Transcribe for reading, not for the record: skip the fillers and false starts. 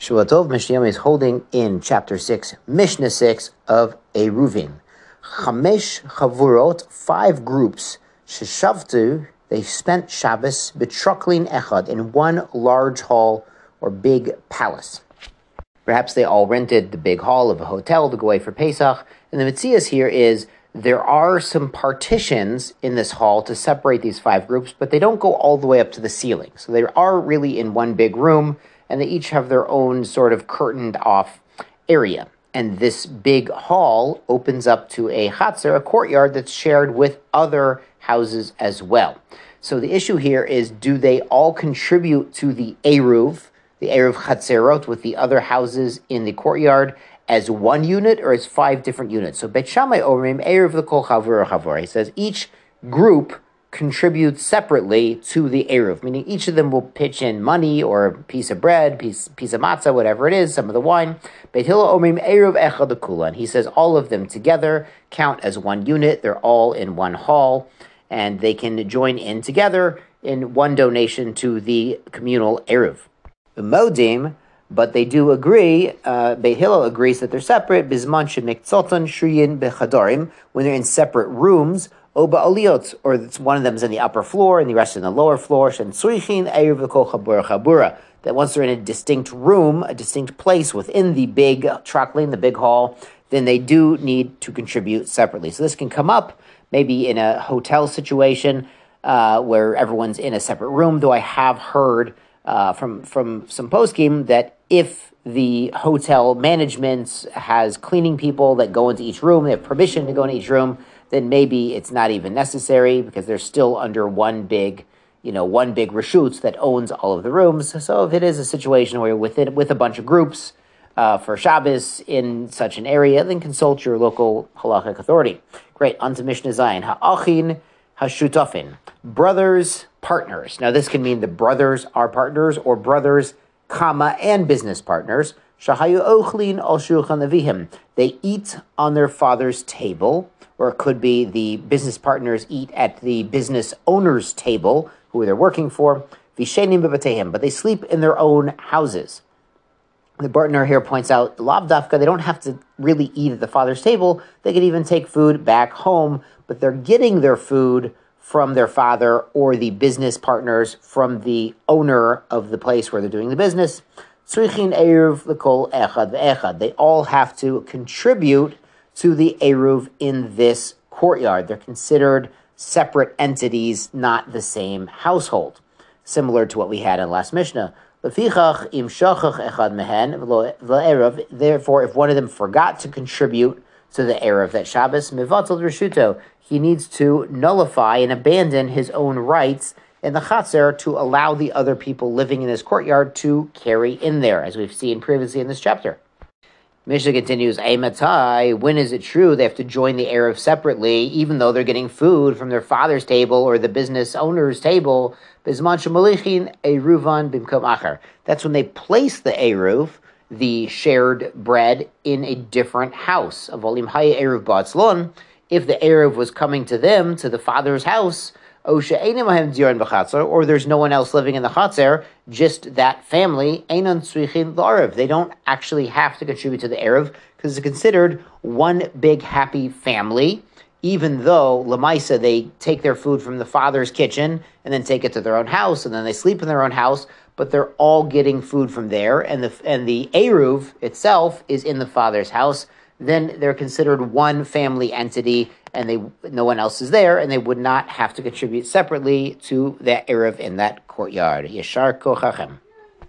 Shuatov Mishnayim is holding in chapter 6, Mishnah 6 of Eruvin. Chamesh Chavurot, 5 groups, Sheshavtu, they spent Shabbos betroklin echad, in one large hall or big palace. Perhaps they all rented the big hall of a hotel to go away for Pesach. And the Metzias here is there are some partitions in this hall to separate these 5 groups, but they don't go all the way up to the ceiling. So they are really in one big room, and they each have their own sort of curtained off area. And this big hall opens up to a chatzer, a courtyard that's shared with other houses as well. So the issue here is, do they all contribute to the Eruv Chatzerot with the other houses in the courtyard as one unit, or as 5 different units? So Beit Shammai Omrim Eruv l'kol chavur chavur. He says each group contributes separately to the Eruv, meaning each of them will pitch in money or a piece of bread, piece of matzah, whatever it is, some of the wine. Beit Hillel Omrim Eruv echad l'kula. And he says all of them together count as one unit. They're all in one hall, and they can join in together in one donation to the communal Eruv. Modim, but they do agree, Beit Hillel agrees that they're separate, Bizman shemikzoton shriyin bechadarim, when they're in separate rooms, Oba Aliot, or it's one of them is in the upper floor and the rest in the lower floor, Shen Suichin Eruv l'kol chabura chabura, that once they're in a distinct room, a distinct place within the big traklin, the big hall, then they do need to contribute separately. So this can come up maybe in a hotel situation where everyone's in a separate room, though I have heard from some poskim that if the hotel management has cleaning people that go into each room, they have permission to go into each room, then maybe it's not even necessary because they're still under one big reshutz that owns all of the rooms. So if it is a situation where you're with a bunch of groups for Shabbos in such an area, then consult your local halachic authority. Great, on to Mishnah Zayin. Ha'achin hashutafin, brothers, partners. Now this can mean the brothers are partners, or brothers, and business partners. Shahayu ochlin al shulchan avihim. They eat on their father's table, or it could be the business partners eat at the business owner's table, who they're working for. Vishenim bebatehim, but they sleep in their own houses. The Bartner here points out, Lav Dafka, they don't have to really eat at the father's table. They could even take food back home, but they're getting their food from their father or the business partners from the owner of the place where they're doing the business. Tzrichin Eruv l'kol echad ve'echad. They all have to contribute to the Eruv in this courtyard. They're considered separate entities, not the same household. Similar to what we had in last Mishnah. Therefore, if one of them forgot to contribute to the Eruv that Shabbos, mivatel reshuto, he needs to nullify and abandon his own rights in the Chatzer to allow the other people living in this courtyard to carry in there, as we've seen previously in this chapter. Mishnah continues, Eimatai, when is it true they have to join the Eruv separately, even though they're getting food from their father's table or the business owner's table? Bizman shemolichin eruvan bimkom achar. That's when they place the Eruv, the shared bread, in a different house. Avolim haya Eruv ba'atzlon. If the Eruv was coming to them, to the father's house, or there's no one else living in the Chatzer, just that family, they don't actually have to contribute to the Eruv, because it's considered one big happy family, even though Lamaisa, they take their food from the father's kitchen and then take it to their own house, and then they sleep in their own house, but they're all getting food from there, and the Eruv itself is in the father's house. Then they're considered one family entity, and no one else is there, and they would not have to contribute separately to that Eruv in that courtyard. Yeshar kochachem.